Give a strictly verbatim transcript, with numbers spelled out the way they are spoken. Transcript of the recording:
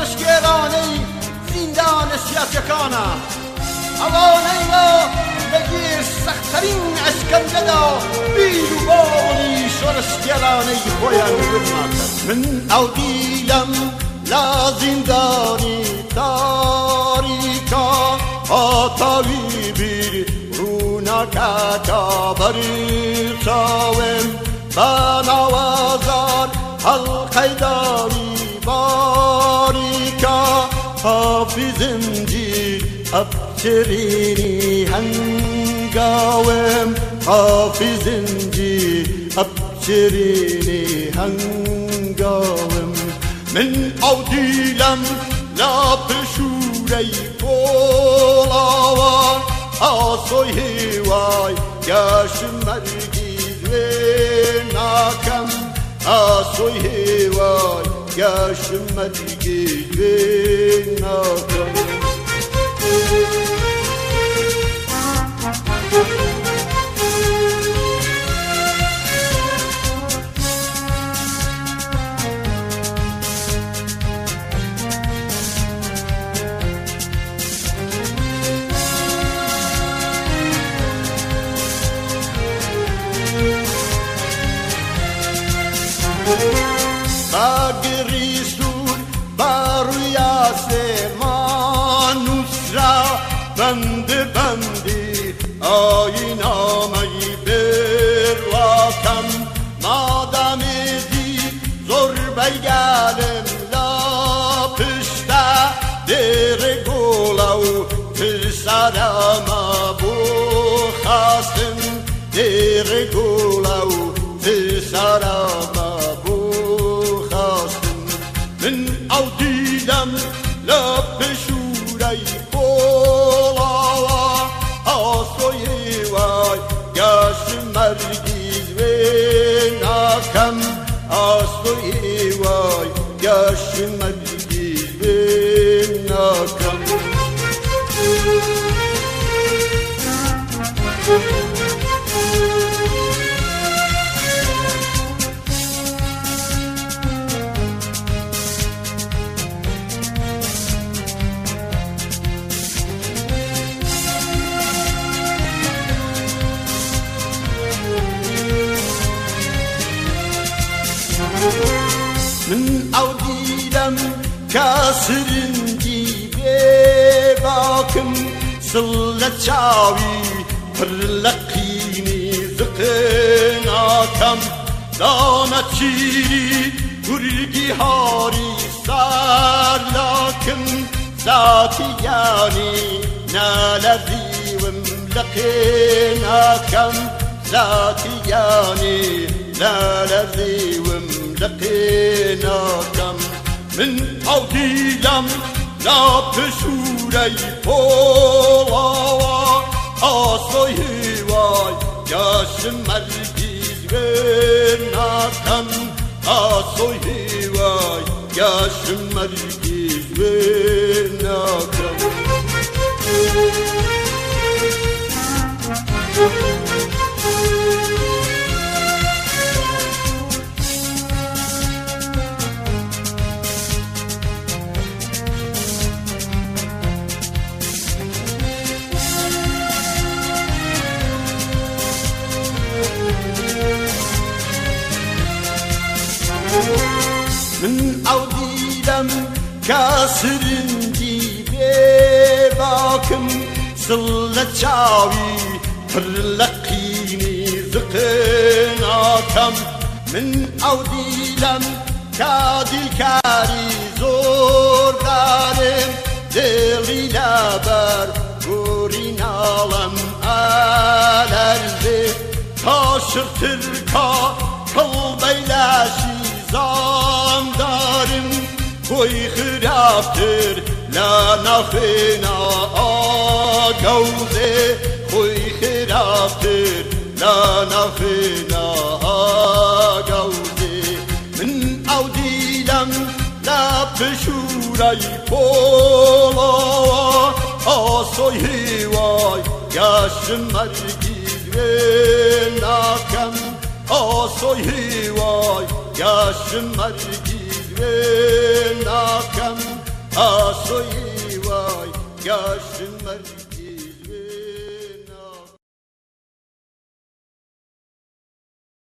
شرشگرانه زندان سیاسکانه اوانه را بگیر سخترین اشکنجه دا بیل و بانی شرشگرانه خویان برماتر من او دیلم لا زندانی تاریکا آتاوی بیر رونکا تا بری چاوم بنوازار حلقه داری باریکا حافظم جی ابشرینی هنگاوم حافظم جی ابشرینی هنگاوم من اودیلم لا بشوری بولاوان آسوی هوای گشم مرگیز و ناکم آسوی هوای گشم مرگیز و ناکم باگری سور باروی آسمان نصرا بند بندی آینامهی برلاکم مادم دی زور بیگلم لا پشتا در گولو پسرما بو خواستم در گولو پسرما من اودیلم لا بشوری بولاوا آسوی وای گشم مرگیز و ناکم آسوی وای گشم مرگیز و ناکم من اودیلم کاسرنجی باکم سلت چاوی پرلقینی زقناکم دانا چیری گرگی هاری سار لاکم ذاتی یانی نالذی وملقناکم ذاتی یانی نالذی لقيناكم من أوديلم لا بشوري بولاوا آسوي هواي ياشم مرگيز وناكم آسوي هواي ياشم مرگيز وناكم من اودیلم کاسرنجی باکم سلت چاوی پرلقینی زقناکم من اودیلم کادیل کاری زور دارم دلی لبر گورینالم الارزه تاشرتر کا قلبیلاشی زام دارم کوی خرافتر لا نخنا آگوزه کوی خرافتر لا نخنا آگوزه من اودیلم لا بشوری بولا آسوی هوای گشم مرگیز و ناکم آسوی هوای گشم مرگیز و ناکم آسوی وای گشتن مرگ